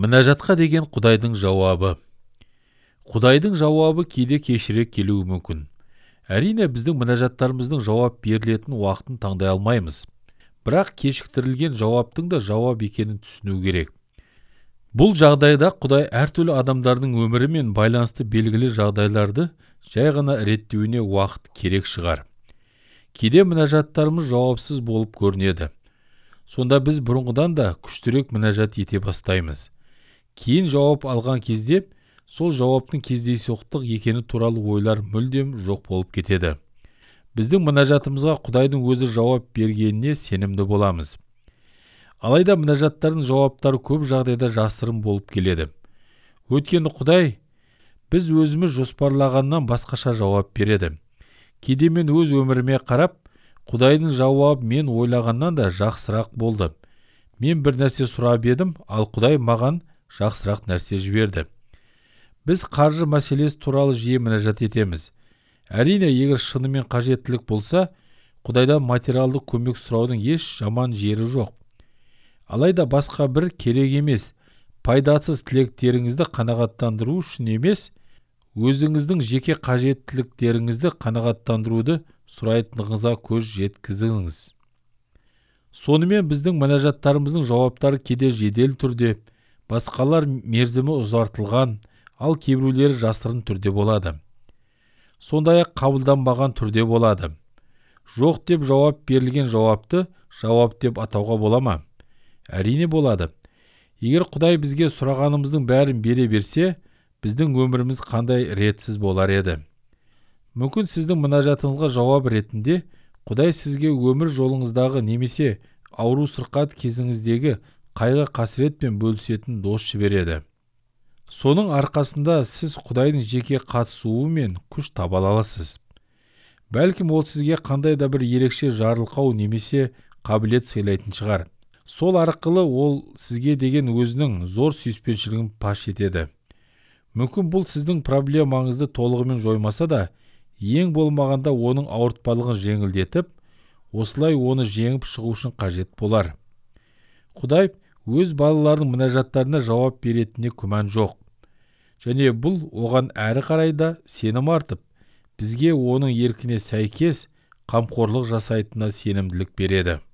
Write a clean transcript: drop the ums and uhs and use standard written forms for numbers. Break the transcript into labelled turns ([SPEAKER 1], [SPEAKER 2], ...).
[SPEAKER 1] Мінәжатқа деген Құдайдың жауабы. Құдайдың жауабы кейде кешірек келуі мүмкін. Әрине, біздің мінәжаттарымыздың жауап берілетін уақытын таңдай алмаймыз. Бірақ кешіктірілген жауаптың да жауап екенін түсіну керек. Бұл жағдайда Құдай әртүрлі адамдардың өмірімен байланысты белгілі жағдайларды жай ғана реттеуіне уақыт керек шығар. Кейде мінәжаттарымыз жауапсыз болып көрінеді. Сонда біз бұрынғыдан да күштірек мінәжат ете бастаймыз. Кейін жауап алған кезде сол жауаптың кездейсоқтық екені туралы ойлар мүлдем жоқ болып кетеді. Біздің мінәжатымызға Құдайдың өзі жауап бергеніне сенімді боламыз. Алайда мінәжаттардың жауаптары көп жағдайда жасырын болып келеді. Өйткені Құдай біз өзіміз жоспарлағаннан басқаша жауап береді. Кейде мен өз өміріме қарап, Құдайдың жауабы мен ойлағаннан да жақсырақ болды. Мен бір нәрсе сұрап едім, ал Құдай маған жақсырақ нәрсе жіберді. Біз қаржы мәселесі туралы жиі мінәжат етеміз. Әрине, егер шынымен қажеттілік болса, Құдайдан материалдық көмек сұраудың еш жаман жері жоқ. Алайда басқа бір керек емес, пайдасыз тілектеріңізді қанағаттандыру үшін емес, өзіңіздің жеке қажеттіліктеріңізді қанағаттандыруды сұрайтыныңызға көз жеткізіңіз. Сонымен біздің мінәжаттарымыздың жауаптары кейде жедел түрде, басқалар мерзімі ұзартылған, ал кейбіреулері жасырын түрде болады. Сондай-ақ қабылданбаған түрде болады. Жоқ деп жауап берілген жауапты жауап деп атауға бола ма? Әрине болады. Егер Құдай бізге сұрағанымыздың бәрін бере берсе, біздің өміріміз қандай ретсіз болар еді. Мүмкін сіздің мінәжатыңызға жауап ретінде Құдай сізге өмір жолыңыздағы немесе ауру сырқат кезіңіздегі қайғы қасіретпен бөлісетін дос жібереді. Соның арқасында сіз Құдайдың жеке қатысуы мен күш таба аласыз. Бәлкім ол сізге қандай да бір ерекше жарылқау немесе қабілет сыйлайтын шығар. Сол арқылы ол сізге деген өзінің зор сүйіспеншілігін паш етеді. Мүмкін бұл сіздің проблемаңызды толығымен жоймаса да, ең болмағанда оның ауыртпалығын жеңілдетіп, осылай оны жеңіп шығу үшін қажет болар. Құдай өз балаларының мінәжаттарына жауап беретініне күмән жоқ. Және бұл оған әрі қарайда сенім артып, бізге оның еркіне сәйкес қамқорлық жасайтынына сенімділік береді.